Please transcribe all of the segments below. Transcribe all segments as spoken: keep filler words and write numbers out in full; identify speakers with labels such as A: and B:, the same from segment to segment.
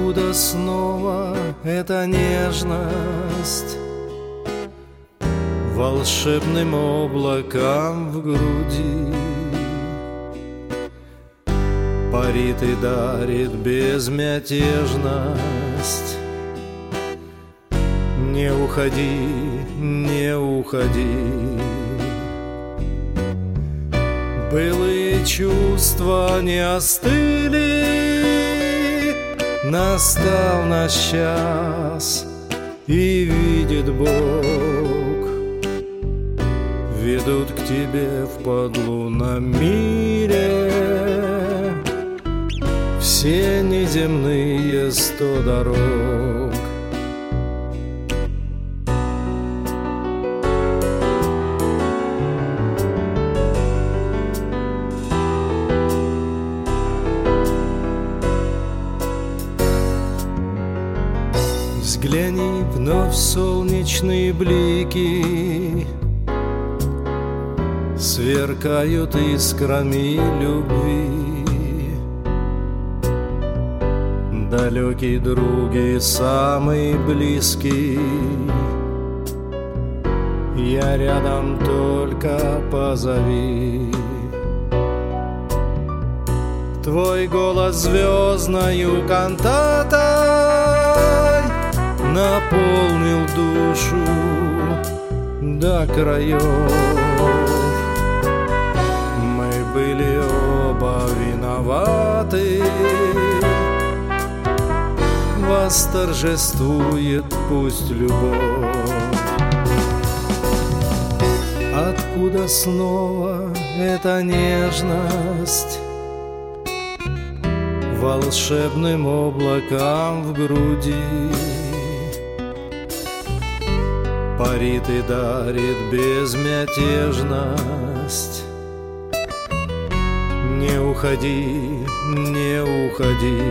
A: Откуда снова эта нежность волшебным облаком в груди парит и дарит безмятежность? Не уходи, не уходи. Былые чувства не остыли, настал наш час, и видит Бог, ведут к тебе в подлунном мире все неземные сто дорог. Взгляни вновь в солнечные блики, сверкают искрами любви. Далекий друг и самый близкий, я рядом, только позови. Твой голос звездною кантатой наполнил душу до краев. Мы были оба виноваты, восторжествует пусть любовь. Откуда снова эта нежность волшебным облаком в груди парит и дарит безмятежность? Не уходи, не уходи.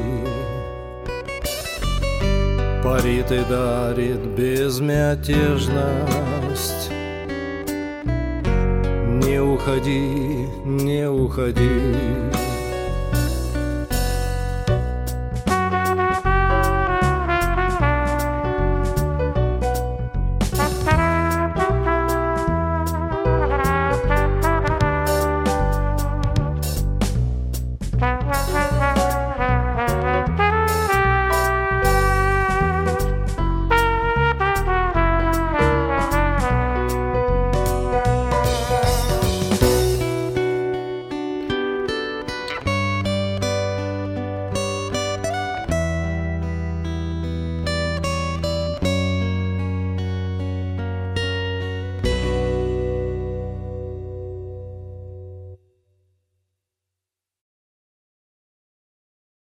A: Парит и дарит безмятежность. Не уходи, не уходи.